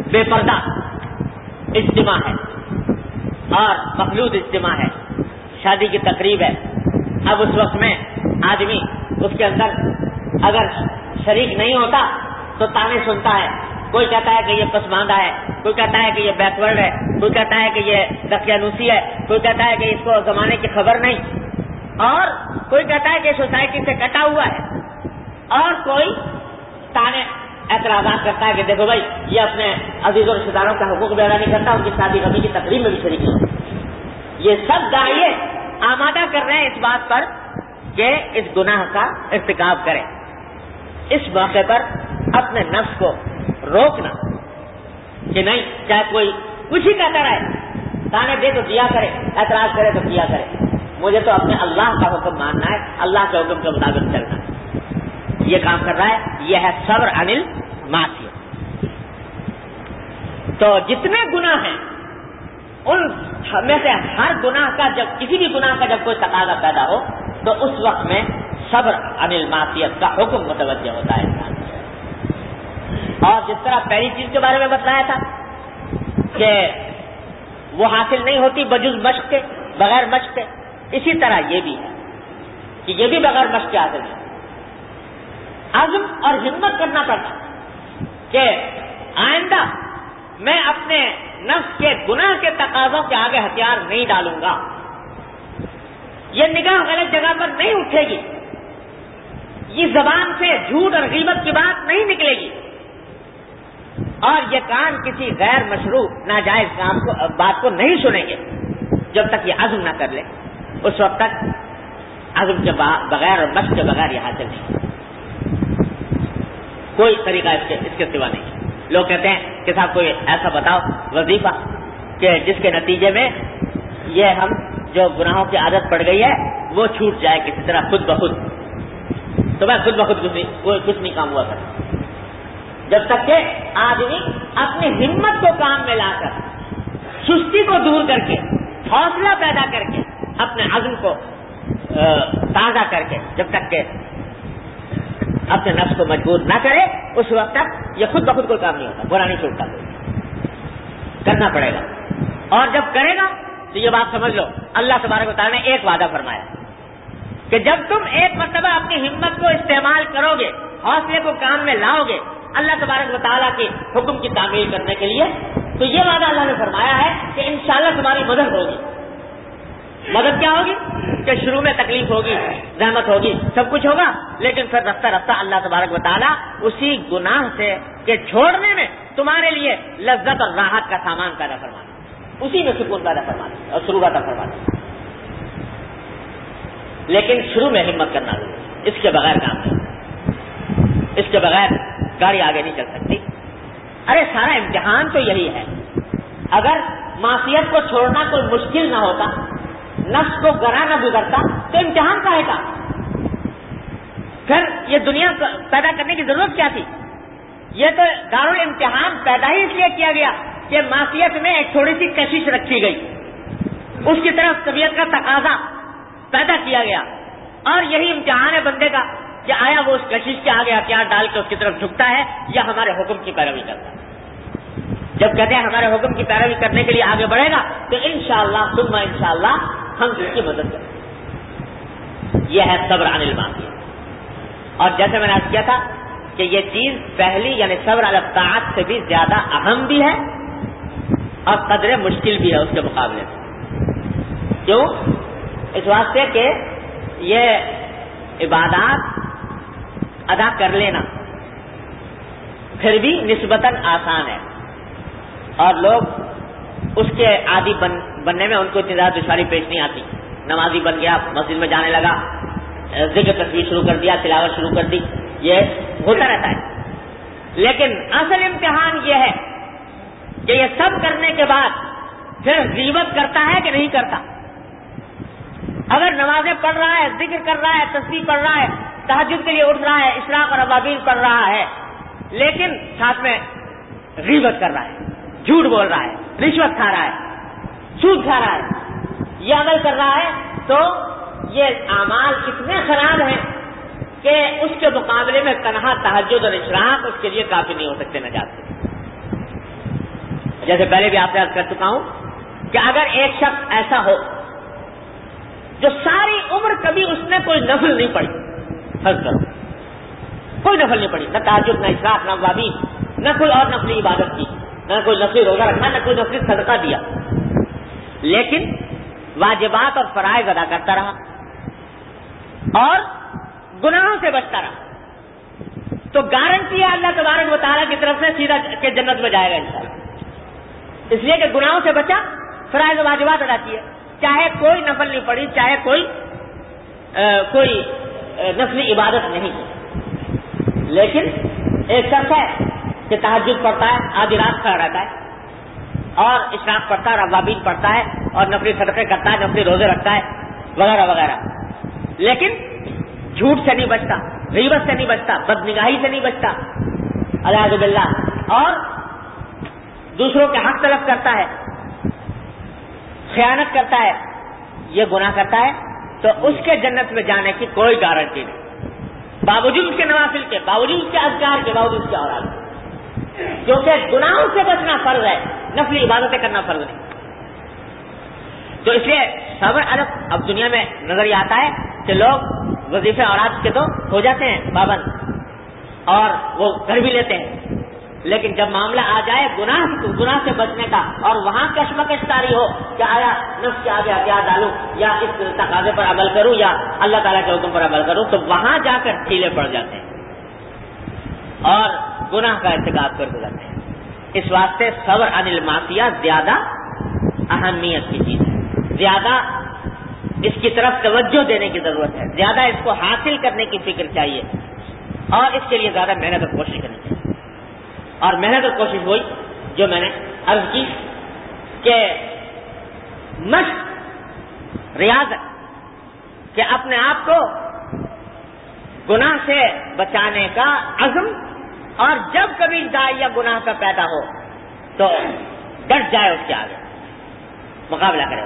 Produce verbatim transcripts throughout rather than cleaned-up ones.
بے پردہ اجتماع ہے اور مخلوط اجتماع ہے، شادی کی تقریب ہے. اب اس وقت میں آدمی اس کے اندر اگر شریک نہیں ہوتا تو تانے سنتا ہے. کوئی کہتا ہے کہ یہ پسماندہ ہے، کوئی کہتا ہے کہ یہ بیکورڈ ہے، کوئی کہتا ہے کہ یہ دقیانوسی ہے، کوئی کہتا ہے کہ اس کو زمانے کی خبر نہیں، اور کوئی کہتا ہے کہ سوسائٹی سے کٹا ہوا ہے، اور کوئی تانے اعتراضات کرتا ہے کہ دیکھو بھائی یہ اپنے عزیز و رشتہ داروں کا حقوق بھی ادا نہیں کرتا، ان کی شادی غمی کی تقریب میں بھی شریک نہیں ہوتا. یہ سب داعیے آمادہ کر رہے ہیں اس بات پر کہ اس گناہ کا ارتکاب کریں. اس موقع پر اپنے نفس کو روکنا کہ نہیں، چاہے کوئی کچھ ہی کہتا رہے، تانے دے تو دیا کرے، اعتراض کرے تو کیا کرے، مجھے تو اپنے اللہ کا حکم ماننا ہے، اللہ کے حکم کے مطابق چلنا ہے. یہ کام کر رہا ہے، یہ ہے صبر عن المعصیہ. تو جتنے گناہ ہیں ان میں سے ہر گناہ کا، جب کسی بھی گناہ کا جب کوئی تقاضا پیدا ہو تو اس وقت میں صبر عن المعصیت کا حکم متوجہ ہوتا ہے انسان. اور جس طرح پہلی چیز کے بارے میں بتایا تھا کہ وہ حاصل نہیں ہوتی بجز مشق کے، بغیر مشق کے، اسی طرح یہ بھی ہے کہ یہ بھی بغیر مشق کے حاصل ہے. عزم اور ہمت کرنا پڑتا کہ آئندہ میں اپنے نفس کے گناہ کے تقاضوں کے آگے ہتھیار نہیں ڈالوں گا، یہ نگاہ غلط جگہ پر نہیں اٹھے گی، یہ زبان سے جھوٹ اور غیبت کی بات نہیں نکلے گی، اور یہ کان کسی غیر مشروع ناجائز کام کو بات کو نہیں سنیں گے. جب تک یہ عزم نہ کر لے اس وقت تک عزم کے بغیر اور مشق کے بغیر یہ حاصل نہیں، کوئی طریقہ اس کے اس کے سوا نہیں. لوگ کہتے ہیں کہ صاحب کوئی ایسا بتاؤ وظیفہ کہ جس کے نتیجے میں یہ ہم جو گناہوں کی عادت پڑ گئی ہے وہ چھوٹ جائے کسی طرح خود بخود. تو میں خود بخود کچھ نہیں کوئی کچھ نہیں کام ہوا کرتا جب تک کہ آدمی اپنی ہمت کو کام میں لا کر، سستی کو دور کر کے، حوصلہ پیدا کر کے، اپنے عزم کو تازہ کر کے، جب تک کہ اپنے نفس کو مجبور نہ کرے اس وقت تک یہ خود بخود کوئی کام نہیں ہوتا، برا نہیں چھوڑتا، کوئی کرنا پڑے گا. اور جب کرے گا تو یہ بات سمجھ لو اللہ تبارک و تعالیٰ نے ایک وعدہ فرمایا کہ جب تم ایک مرتبہ اپنی ہمت کو استعمال کرو گے، حوصلے کو کام میں لاؤ گے اللہ تبارک و تعالیٰ کے حکم کی تعمیل کرنے کے لیے، تو یہ وعدہ اللہ نے فرمایا ہے کہ انشاءاللہ تمہاری مدد ہوگی. مدد کیا ہوگی کہ شروع میں تکلیف ہوگی، زحمت ہوگی، سب کچھ ہوگا، لیکن پھر رفتہ رفتہ اللہ تبارک و تعالیٰ اسی گناہ سے کے چھوڑنے میں تمہارے لیے لذت اور راحت کا سامان پیدا فرمانا، اسی میں سکون پیدا فرمانا اور سرور عطا فرمانا. لیکن شروع میں ہمت کرنا ضروری، اس کے بغیر کام نہیں، اس کے بغیر گاڑی آگے نہیں چل سکتی. ارے سارا امتحان تو یہی ہے. اگر معصیت کو چھوڑنا کوئی مشکل نہ ہوتا، نفس کو گرا نہ گزرتا، تو امتحان کا ہے کا پھر یہ دنیا پیدا کرنے کی ضرورت کیا تھی؟ یہ تو دارالامتحان پیدا ہی اس لیے کیا گیا کہ معصیت میں ایک تھوڑی سی کشش رکھی گئی، اس کی طرف طبیعت کا تقاضا پیدا کیا گیا، اور یہی امتحان ہے بندے کا کہ آیا وہ اس کشش کے آگے ہتھیار ڈال کے اس کی طرف جھکتا ہے یا ہمارے حکم کی پیروی کرتا ہے. جب کہتے ہیں ہمارے حکم کی پیروی کرنے کے لیے آگے بڑھے گا تو انشاءاللہ ثم انشاءاللہ ہم اس کی مدد کریں گے. یہ ہے صبر عن المعصیہ. اور جیسے میں نے عرض کیا تھا کہ یہ چیز پہلی یعنی صبر علی الطاعات سے بھی زیادہ اہم بھی ہے اور قدر مشکل بھی ہے اس کے مقابلے میں. کیوں؟ اس واسطے کہ یہ عبادات ادا کر لینا پھر بھی نسبتاً آسان ہے، اور لوگ اس کے عادی بن بننے میں ان کو اتنی زیادہ دشواری پیش نہیں آتی. نمازی بن گیا، مسجد میں جانے لگا، ذکر تصویر شروع کر دیا، تلاوت شروع کر دی، یہ ہوتا رہتا ہے. لیکن اصل امتحان یہ ہے کہ یہ سب کرنے کے بعد پھر غیبت کرتا ہے کہ نہیں کرتا. اگر نمازیں پڑھ رہا ہے، ذکر کر رہا ہے، تسبیح پڑھ رہا ہے، تہجد کے لیے اٹھ رہا ہے، اشراق اور ابابیل پڑھ رہا ہے، لیکن ساتھ میں غیبت کر رہا ہے، جھوٹ بول رہا ہے، رشوت کھا رہا ہے، سود کھا رہا ہے، یہ عمل کر رہا ہے، تو یہ اعمال اتنے خراب ہیں کہ اس کے مقابلے میں تنہا تہجد اور اشراق اس کے لیے کافی نہیں ہو سکتے نجات کے. جیسے پہلے بھی آپ سے عرض کر چکا ہوں کہ اگر ایک شخص ایسا ہو جو ساری عمر کبھی اس نے کوئی نفل نہیں پڑھی، فرض کرو کوئی نفل نہیں پڑھی، نہ تہجد، نہ اشراق، نہ اوابین، نہ کوئی اور نفلی عبادت کی، نہ کوئی نفلی روزہ رکھا، نہ کوئی نفلی صدقہ دیا، لیکن واجبات اور فرائض ادا کرتا رہا اور گناہوں سے بچتا رہا، تو گارنٹی ہے اللہ تبارک و تعالیٰ کی طرف سے سیدھا کہ جنت میں جائے گا انشاءاللہ، اس لیے کہ گناہوں سے بچا، فرائض و واجبات ادا کیے، چاہے کوئی نفل نہیں پڑی، چاہے کوئی آ, کوئی آ, نفلی عبادت نہیں کی، لیکن ایک شخص ہے کہ تہجد پڑھتا ہے، آدھی رات کھڑا رہتا ہے اور اشراق پڑھتا ہے، اوابین پڑھتا ہے اور نفلی صدقے کرتا ہے، نفلی روزے رکھتا ہے وغیرہ وغیرہ، لیکن جھوٹ سے نہیں بچتا، غیبت سے نہیں بچتا، بد نگاہی سے نہیں بچتا، اعوذ باللہ، اور دوسروں کے حق طلب کرتا ہے، خیانت کرتا ہے، یہ گناہ کرتا ہے، تو اس کے جنت میں جانے کی کوئی گارنٹی نہیں، باوجود اس کے نوافل کے، باوجود اس کے اذکار کے، باوجود اس کے اوراد کے، کیونکہ گناہوں سے بچنا فرض ہے، نفلی عبادتیں کرنا فرض نہیں۔ تو اس لیے صبر الگ اب دنیا میں نظر یہ آتا ہے کہ لوگ وظیفے اوراد کے تو ہو جاتے ہیں پابند اور وہ کر بھی لیتے ہیں، لیکن جب معاملہ آ جائے گناہ گناہ سے بچنے کا اور وہاں کشمکش طاری ہو کہ آیا نفس کے آگے ہتھیار ڈالوں یا اس تقاضے پر عمل کروں یا اللہ تعالیٰ کے حکم پر عمل کروں، تو وہاں جا کر ڈھیلے پڑ جاتے ہیں اور گناہ کا ارتکاب کر گزرتے ہیں۔ اس واسطے صبر عن المعصیہ زیادہ اہمیت کی چیز ہے، زیادہ اس کی طرف توجہ دینے کی ضرورت ہے، زیادہ اس کو حاصل کرنے کی فکر چاہیے اور اس کے لیے زیادہ محنت اور کوشش کرنی چاہیے۔ اور محنت اور کوشش ہوئی جو میں نے عرض کی کہ مشق، ریاضت، کہ اپنے آپ کو گناہ سے بچانے کا عزم، اور جب کبھی داعیہ گناہ کا پیدا ہو تو ڈٹ جائے، اس کے آگے مقابلہ کرے،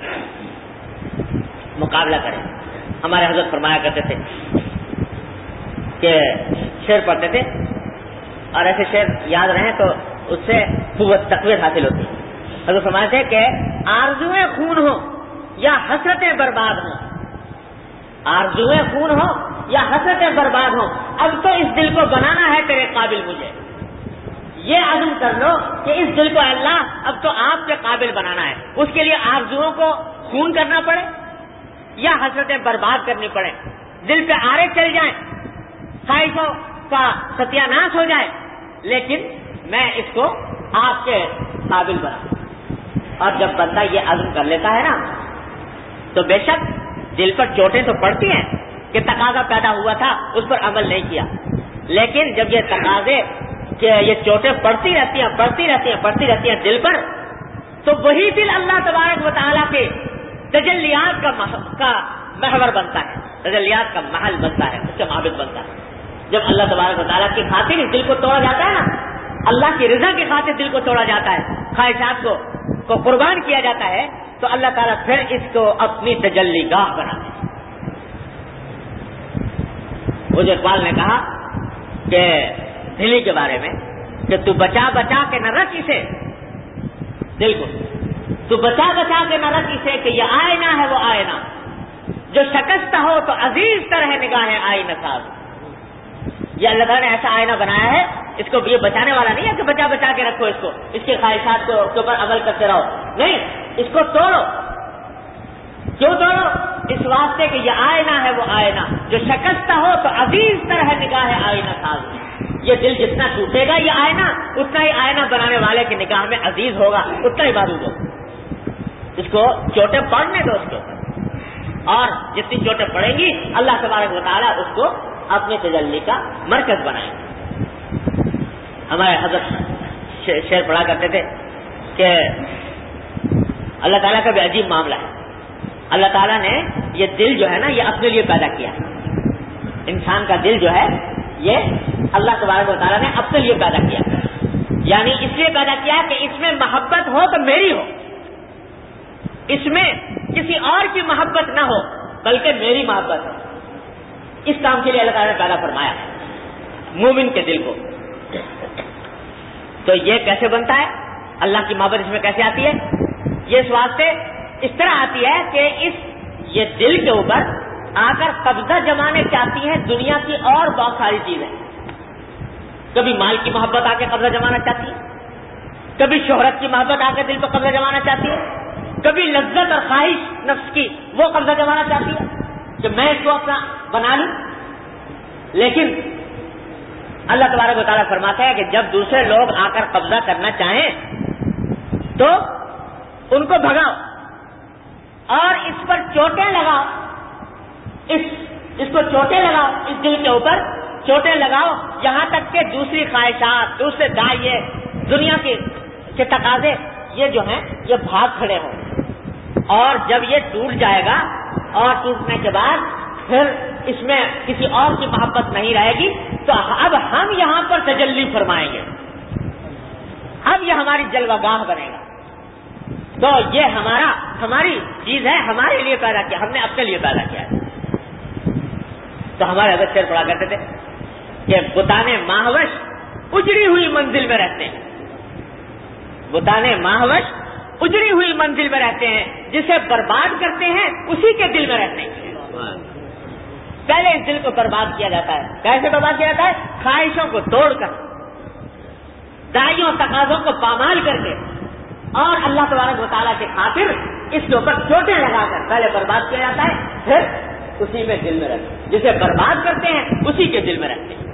مقابلہ کرے۔ ہمارے حضرت فرمایا کرتے تھے کہ شعر پڑھتے تھے اور ایسے شعر یاد رہیں تو اس سے قوت تقویت حاصل ہوتی ہے۔ حضرت فرماتے تھے کہ آرزوئیں خون ہو یا حسرتیں برباد ہوں، آرزوئیں خون ہو یا حسرتیں برباد ہوں، اب تو اس دل کو بنانا ہے تیرے قابل مجھے، یہ عزم کر لو کہ اس دل کو اللہ اب تو آپ کے قابل بنانا ہے، اس کے لیے آرزوؤں کو خون کرنا پڑے یا حسرتیں برباد کرنی پڑے، دل پہ آرے چل جائیں، خواہشوں کا ستیہ ناش ہو جائے، لیکن میں اس کو آپ کے قابل بنا۔ اور جب بندہ یہ عزم کر لیتا ہے نا تو بے شک دل پر چوٹیں تو پڑتی ہیں کہ تقاضا پیدا ہوا تھا اس پر عمل نہیں کیا، لیکن جب یہ تقاضے کہ یہ چوٹیں پڑتی رہتی ہیں پڑتی رہتی ہیں پڑتی رہتی ہیں دل پر، تو وہی دل اللہ تبارک و تعالیٰ کے تجلیات کا کا محور بنتا ہے، تجلیات کا محل بنتا ہے، اس سے معبد بنتا ہے۔ جب اللہ تبارک و تعالیٰ کی خاطر دل کو توڑا جاتا ہے نا، اللہ کی رضا کی خاطر دل کو توڑا جاتا ہے، خواہشات کو کو قربان کیا جاتا ہے، تو اللہ تعالیٰ پھر اس کو اپنی تجلی گاہ بناتے ہیں۔ وہ جو اقبال نے کہا کہ دلی کے بارے میں کہ تو بچا بچا کے نہ رکھ اسے، دل کو تو بچا بچا کے نہ رکھ اسے کہ یہ آئینہ ہے وہ آئینہ، جو شکست ہو تو عزیز طرح نگاہیں آئینہ ساز۔ یہ اللہ تعالیٰ نے ایسا آئینہ بنایا ہے، اس کو یہ بچانے والا نہیں ہے کہ بچا بچا کے رکھو اس کو، اس کی خواہشات کو کے اوپر عمل کرتے رہو، نہیں، اس کو توڑو۔ کیوں توڑو؟ اس واسطے کہ یہ آئینہ ہے وہ آئینہ، جو شکست ہو تو عزیز طرح نگاہیں آئینہ ساز۔ یہ دل جتنا ٹوٹے گا یہ آئینہ، اتنا ہی آئینہ بنانے والے کی نگاہ میں عزیز ہوگا، اتنا ہی معروف ہوگا۔ اس کو چوٹیں پڑنے دو اس کے اوپر، اور جتنی چوٹیں پڑیں گی اللہ تبارک و تعالیٰ اس کو اپنے تجلی کا مرکز بنائیں گے۔ ہمارے حضرت شعر پڑھا کرتے تھے کہ اللہ تعالیٰ کا بھی عجیب معاملہ ہے، اللہ تعالیٰ نے یہ دل جو ہے نا یہ اپنے لیے پیدا کیا ہے، انسان کا دل جو ہے یہ اللہ تبارک و تعالیٰ نے اپنے لیے پیدا کیا، یعنی اس لیے پیدا کیا کہ اس میں محبت ہو تو میری ہو، اس میں کسی اور کی محبت نہ ہو بلکہ میری محبت ہو۔ اس کام کے لیے اللہ تعالیٰ نے پیدا فرمایا مومن کے دل کو۔ تو یہ کیسے بنتا ہے؟ اللہ کی محبت اس میں کیسے آتی ہے؟ یہ اس واسطے اس طرح آتی ہے کہ اس یہ دل کے اوپر آ کر قبضہ جمانے چاہتی ہے دنیا کی اور بہت ساری چیزیں. کبھی مال کی محبت آ کے قبضہ جمانا چاہتی ہے, کبھی شہرت کی محبت آ کے دل پہ قبضہ جمانا چاہتی ہے, کبھی لذت اور خواہش نفس کی وہ قبضہ جمانا چاہتی ہے کہ میں اس کو اپنا بنا لوں. لیکن اللہ تبارک و تعالیٰ فرماتا ہے کہ جب دوسرے لوگ آ کر قبضہ کرنا چاہیں تو ان کو بھگاؤ اور اس پر چوٹیں لگاؤ, اس اس کو چوٹیں لگاؤ, اس دل کے اوپر چوٹیں لگاؤ, یہاں تک کہ دوسری خواہشات, دوسرے دائیں, دنیا کے کے تقاضے یہ جو ہیں یہ بھاگ کھڑے ہوں. اور جب یہ ٹوٹ جائے گا اور ٹوٹنے کے بعد پھر اس میں کسی اور کی محبت نہیں رہے گی تو اب ہم یہاں پر تجلی فرمائیں گے, اب یہ ہماری جلوہ گاہ بنے گا. تو یہ ہمارا ہماری چیز ہے, ہمارے لیے پیدا کیا, ہم نے اپنے لیے پیدا کیا ہے. تو ہمارے حضرت شعر پڑھا کرتے تھے کہ بتانے ماہوش اجڑی ہوئی منزل میں رہتے ہیں, بتانے ماہوش اجڑی ہوئی منزل میں رہتے ہیں, جسے برباد کرتے ہیں اسی کے دل میں رہتے ہیں. پہلے اس دل کو برباد کیا جاتا ہے. کیسے برباد کیا جاتا ہے؟ خواہشوں کو توڑ کر, دائیوں تقاضوں کو پامال کر کے, اور اللہ تبارک و تعالیٰ کے خاطر اس کے اوپر چوٹیں لگا کر پہلے برباد کیا جاتا ہے, پھر اسی میں دل میں رہتے ہیں. جسے برباد کرتے ہیں اسی کے دل میں رہتے ہیں.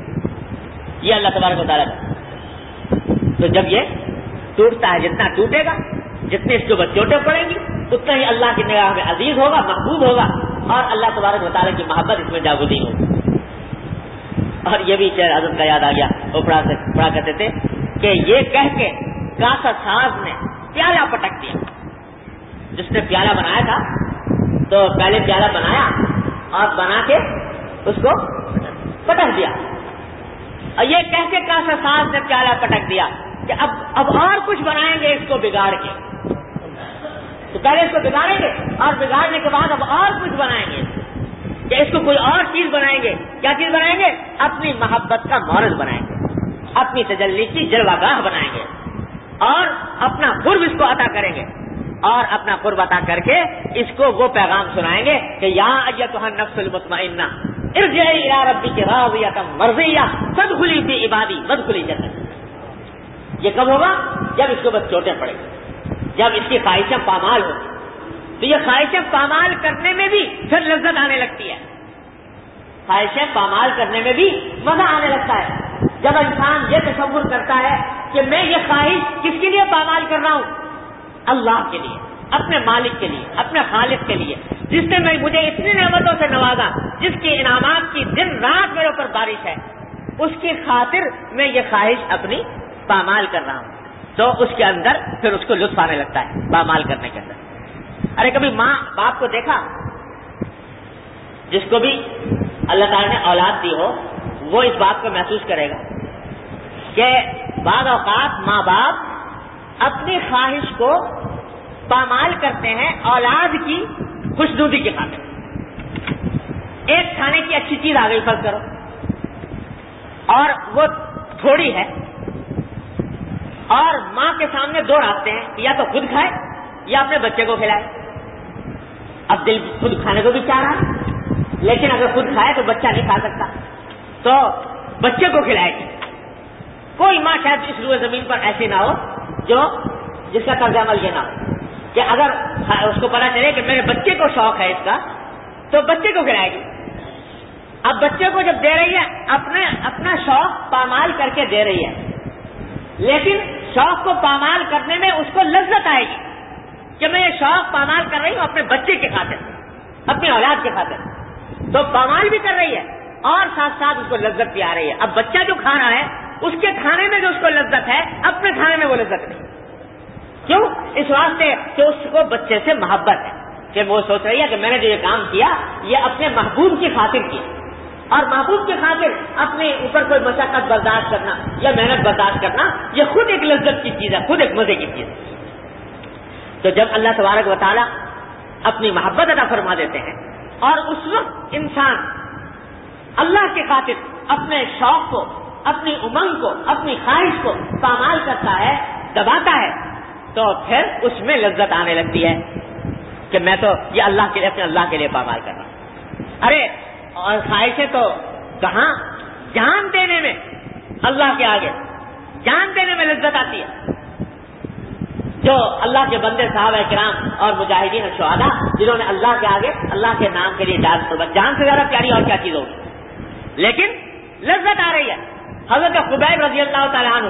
یہ اللہ تبارک و تعالیٰ کا. تو جب یہ ٹوٹتا ہے, جتنا ٹوٹے گا, جتنے اس کے اوپر چوٹیں پڑیں گی, اتنا ہی اللہ کی نگاہ میں عزیز ہوگا, محبوب ہوگا, اور اللہ تبارک و تعالیٰ کی محبت اس میں جاگزین ہوگی. اور یہ بھی شعر حضرت کا یاد آ گیا, وہ پڑھا پڑھا کرتے تھے کہ یہ کہہ کے کاسا ساز نے پیالہ پٹک دیا. جس نے پیالہ بنایا تھا تو پہلے پیالہ بنایا اور بنا کے اس کو پٹک دیا, اور یہ کہہ کے کاسا ساز نے پیالہ پٹک دیا کہ اب اب اور کچھ بنائیں گے اس کو بگاڑ کے. تو پہلے اس کو بگاڑیں گے اور بگاڑنے کے بعد اب اور کچھ بنائیں گے کہ اس کو کوئی اور چیز بنائیں گے. کیا چیز بنائیں گے؟ اپنی محبت کا مورد بنائیں گے, اپنی تجلی کی جلوہ گاہ بنائیں گے, اور اپنا قرب اس کو عطا کریں گے, اور اپنا قرب عطا کر کے اس کو وہ پیغام سنائیں گے کہ یا ایتھا النفس المطمئنہ ارجعی الی ربک راضیۃ مرضیہ فادخلی فی عبادی وادخلی جنتی. یہ کب ہوگا؟ جب اس کو بس چوٹیں پڑیں گی, جب اس کی خواہشیں پامال ہوں. تو یہ خواہشیں پامال کرنے میں بھی پھر لذت آنے لگتی ہے, خواہشیں پامال کرنے میں بھی مزہ آنے لگتا ہے. جب انسان یہ تصور کرتا ہے کہ میں یہ خواہش کس کے لیے پامال کر رہا ہوں؟ اللہ کے لیے, اپنے مالک کے لیے, اپنے خالق کے لیے, جس نے میں مجھے اتنی نعمتوں سے نوازا, جس کے انعامات کی دن رات میرے اوپر بارش ہے, اس کی خاطر میں یہ خواہش اپنی پامال کر رہا ہوں. تو اس کے اندر پھر اس کو لطف آنے لگتا ہے پامال کرنے کے اندر. ارے کبھی ماں باپ کو دیکھا, جس کو بھی اللہ تعالیٰ نے اولاد دی ہو وہ اس بات کو محسوس کرے گا کہ بعض اوقات ماں باپ اپنی خواہش کو پامال کرتے ہیں اولاد کی خوشنودی کے خاطر. ایک کھانے کی اچھی چیز آ گئی فرض کرو, اور وہ تھوڑی ہے, اور ماں کے سامنے دو راستے ہیں, یا تو خود کھائے یا اپنے بچے کو کھلائے. اب دل خود کھانے کو بھی چاہ رہا ہے, لیکن اگر خود کھائے تو بچہ نہیں کھا سکتا, تو بچے کو کھلائے گی. کوئی ماں شاید اس روئے زمین پر ایسی نہ ہو جو جس کا طرز عمل یہ نہ ہو کہ اگر اس کو پتا چلے کہ میرے بچے کو شوق ہے اس کا, تو بچے کو کھلائے گی. اب بچے کو جب دے رہی ہے اپنے اپنا شوق پامال کر کے دے رہی ہے, لیکن شوق کو پامال کرنے میں اس کو لذت آئے گی کہ میں یہ شوق پامال کر رہی ہوں اپنے بچے کے خاطر, اپنی اولاد کے خاطر. تو پامال بھی کر رہی ہے اور ساتھ ساتھ اس کو لذت بھی آ رہی ہے. اب بچہ جو کھا رہا ہے اس کے کھانے میں جو اس کو لذت ہے, اپنے کھانے میں وہ لذت نہیں. کیوں؟ اس واسطے کہ اس کو بچے سے محبت ہے, کہ وہ سوچ رہی ہے کہ میں نے جو یہ کام کیا یہ اپنے محبوب کی خاطر کیا, اور محبوب کی خاطر اپنے اوپر کوئی مشقت برداشت کرنا یا محنت برداشت کرنا یہ خود ایک لذت کی چیز ہے, خود ایک مزے کی چیز ہے. تو جب اللہ تبارک و تعالیٰ اپنی محبت عطا فرما دیتے ہیں اور اس وقت انسان اللہ کی خاطر اپنے شوق کو, اپنی امنگ کو, اپنی خواہش کو پامال کرتا ہے, دباتا ہے تو پھر اس میں لذت آنے لگتی ہے کہ میں تو یہ اللہ کے لیے اپنے اللہ کے لیے پامال کر رہا ہوں. ارے اور خواہشیں تو کہاں، جان دینے میں اللہ کے آگے جان دینے میں لذت آتی ہے. جو اللہ کے بندے صحابہ کرام اور مجاہدین اور شہداء جنہوں نے اللہ کے آگے اللہ کے نام کے لیے جان قربان، جان سے زیادہ پیاری اور کیا چیز ہوگی، لیکن لذت آ رہی ہے. حضرت خبیب رضی اللہ تعالیٰ عنہ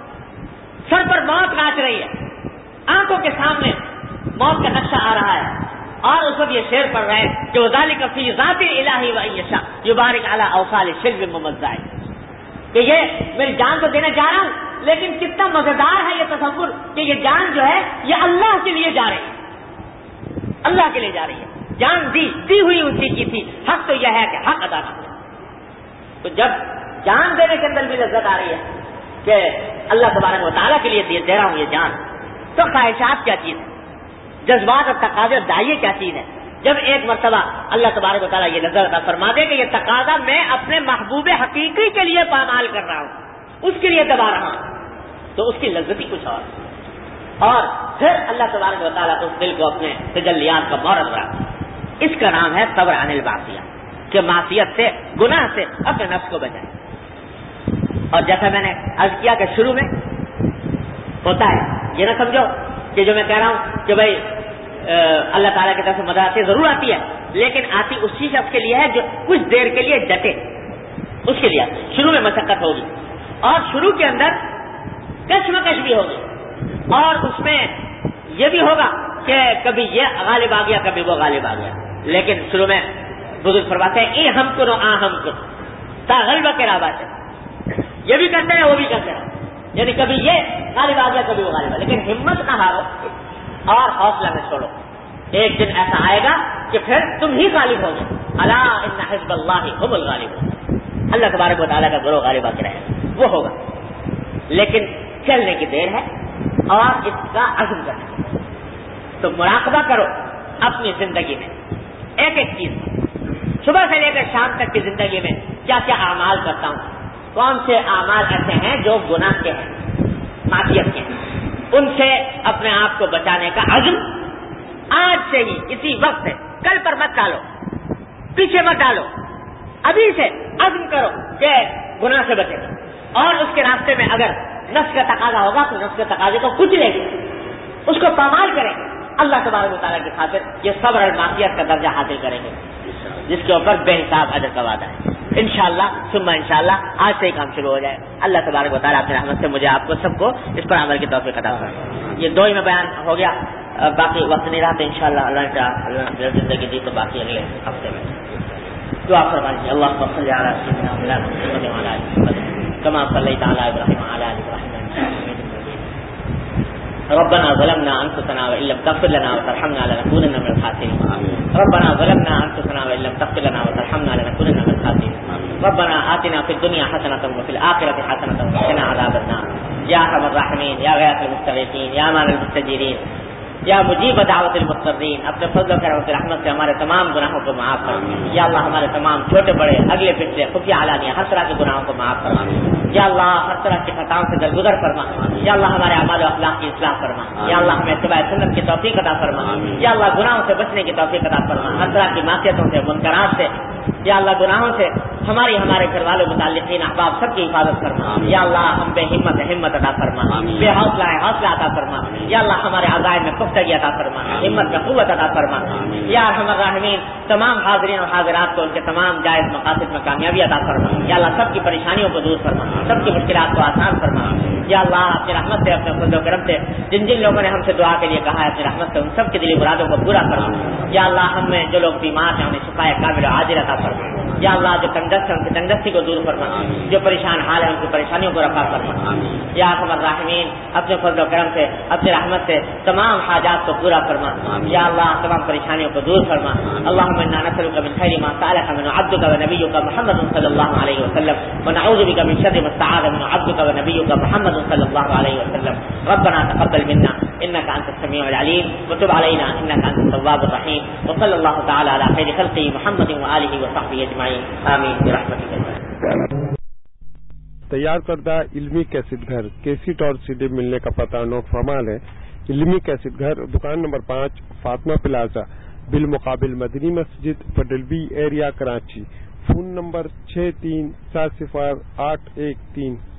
سر پر موت ناچ رہی ہے، آنکھوں کے سامنے موت کا نقشہ آ رہا ہے اور اس وقت یہ شعر پڑھ رہے ہیں کہ ذالک فی ذات الہی و ان یشاء یبارک علی اوصال شلب ممزع، کہ یہ میری جان تو دینے جا رہا ہوں لیکن کتنا مزیدار ہے یہ تصور کہ یہ جان جو ہے یہ اللہ کے لیے جا رہی ہے، اللہ کے لیے جا رہی ہے. جان دی دی ہوئی اسی کی تھی، حق تو یہ ہے کہ حق ادا کرنا. تو جب جان دینے کے اندر بھی لذت آ رہی ہے کہ اللہ تبارک و تعالیٰ کے لیے دے رہا ہوں یہ جان، تو خواہشات کیا چیز ہے، جذبات اور تقاضے دائیں کیا چیز ہے. جب ایک مرتبہ اللہ تبارک و تعالیٰ یہ نظر عطا فرما دے کہ یہ تقاضا میں اپنے محبوب حقیقی کے لیے پامال کر رہا ہوں، اس کے لیے دبا رہا ہوں، تو اس کی لذت ہی کچھ اور. اور پھر اللہ تبارک و تعالیٰ اس دل کو اپنے تجلیات کا مورد رہا. اس کا نام ہے صبر عن المعصیہ، کہ معصیت سے، گناہ سے اپنے نفس کو بچائے. اور جیسا میں نے عرض کیا کہ شروع میں ہوتا ہے، یہ نہ سمجھو کہ جو میں کہہ رہا ہوں کہ بھائی اللہ تعالیٰ کی طرف سے مدد آتی ضرور آتی ہے، لیکن آتی اسی شخص کے لیے ہے جو کچھ دیر کے لیے ڈٹے، اس کے لیے شروع میں مشقت ہوگی اور شروع کے اندر کشمکش بھی ہوگی، اور اس میں یہ بھی ہوگا کہ کبھی یہ غالب آ گیا کبھی وہ غالب آ گیا. لیکن شروع میں بزرگ فرماتے ہیں اے ہم کو آ ہم کو تا غلبہ کے رابع سے، یہ بھی کرتے ہیں وہ بھی کرتے ہیں، یعنی کبھی یہ غالب آ گیا کبھی وہ غالب آ گیا، لیکن ہمت نہ ہارو اور حوصلہ نہ چھوڑو. ایک دن ایسا آئے گا کہ پھر تم ہی غالب ہوگے. الا ان حزب اللہ هم الغالبون، اللہ تبارک و تعالیٰ کا گروہ غالب آ کے رہے وہ ہوگا. لیکن چلنے کی دیر ہے اور اس کا عزم کرنا ہے. تو مراقبہ کرو اپنی زندگی میں ایک ایک چیز، صبح سے لے کر شام تک کی زندگی میں کیا کیا اعمال کرتا ہوں، کون سے اعمال ایسے ہیں جو گناہ کے ہیں، معصیت کے ہیں، ان سے اپنے آپ کو بچانے کا عزم آج سے ہی اسی وقت سے، کل پر مت ڈالو، پیچھے مت ڈالو، ابھی سے عزم کرو کہ گناہ سے بچیں. اور اس کے راستے میں اگر نفس کا تقاضا ہوگا تو نفس کے تقاضے کو کچھ لیں گے، اس کو پامال کریں گے، اللہ تبارک و تعالیٰ کی خاطر یہ صبر اور معصیت کا درجہ حاصل کریں گے جس کے اوپر بے حساب اجر کا وعدہ ہے. انشاءاللہ ثم انشاءاللہ آج سے ہی کام شروع ہو جائے. اللہ تبارک و تعالیٰ اپنی رحمت سے مجھے آپ کو سب کو اس پر عمل کی توفیق عطا فرمائے. یہ دو ہی میں بیان ہو گیا، باقی وقت نہیں رہا تو انشاءاللہ اللہ تعالیٰ نے زندگی دی تو باقی اگلے ہفتے میں دعا فرمائیے. اللهم صل على سيدنا محمد وعلى آل محمد كما صليت على ابراهيم وعلى آل ابراهيم ربنا ظلمنا انفسنا وان لم تغفر لنا وترحمنا لنكونن من الخاسرين. ربنا ظلمنا انفسنا وان لم تغفر لنا وترحمنا لنكونن من الخاسرين. ربنا آتنا في الدنيا حسنة وفي الآخرة حسنة وقنا عذاب النار. يا ارحم الراحمين، يا غياث المستغيثين، يا مان المستجيرين، یا مجیب دعوت المضطرین، اپنے فضل و کرم و رحمت سے ہمارے تمام گناہوں کو معاف فرما. یا اللہ ہمارے تمام چھوٹے بڑے اگلے پچھلے خفیہ علانیہ ہر طرح کے گناہوں کو معاف فرما. یا اللہ ہر طرح کی خطاؤں سے درگزر فرما. یا اللہ ہمارے اعمال و اخلاق کی اصلاح فرما. یا اللہ ہمیں اتباع سنت کی توفیق عطا فرما. یا اللہ گناہوں سے بچنے کی توفیق عطا فرما، ہر طرح کی معصیتوں سے، منکرات سے. یا اللہ گناہوں سے ہماری ہمارے گھر والوں متعلقین احباب سب کی حفاظت فرما. یا اللہ ہم بے ہمت ہمت عطا فرما، بے حوصلہ حوصلہ عطا فرما. یا اللہ ہمارے عزائم میں پختگی عطا فرما، ہمت میں قوت عطا فرما. یا ارحم الراحمین تمام حاضرین اور حاضرات کو ان کے تمام جائز مقاصد میں کامیابی عطا فرما. یا اللہ سب کی پریشانیوں کو دور فرما، سب کی مشکلات کو آسان فرما. یا اللہ اپنی رحمت سے، اپنے فضل و کرم سے جن جن لوگوں نے ہم سے دعا کے لیے کہا ہے اپنی رحمت سے ان سب کے دلی مرادوں کو پورا فرما. یا اللہ ہم میں جو لوگ بیمار ہیں انہیں شفا کامل عاجل عطا فرما. یا اللہ جو تنگست ہے ان کی تنگستی کو دور فرما، جو پریشان حال ہے ان کی پریشانیوں کو رفع فرما. یا ارحم الراحمین اپنے فضل و کرم سے، اپنی رحمت سے تمام حاجات کو پورا فرما. یا اللہ تمام پریشانیوں کو دور فرما. اللهم انا نسألك من خير ما سألك من عبدك ونبيك محمد صلى الله عليه وسلم، ونعوذ بك من شر ما استعاذ من عبدك ونبيك محمد صلى الله عليه وسلم. ربنا تقبل منا انك انت السميع العليم وتب علينا انك انت التواب الرحيم. وصلى الله تعالى على خير خلقه محمد وآله وصحبه اجمعين. آمين برحمتك. تیار کردہ علمی کیسٹ گھر کیسٹ اور سی ڈی ملنے کا پتہ نوٹ فرما لیں۔ علمی کیسٹ گھر، دکان نمبر پانچ، فاطمہ پلازا، بالمقابل مدنی مسجد، پڈلبی ایریا، کراچی۔ فون نمبر چھ تین سات صفر آٹھ ایک تین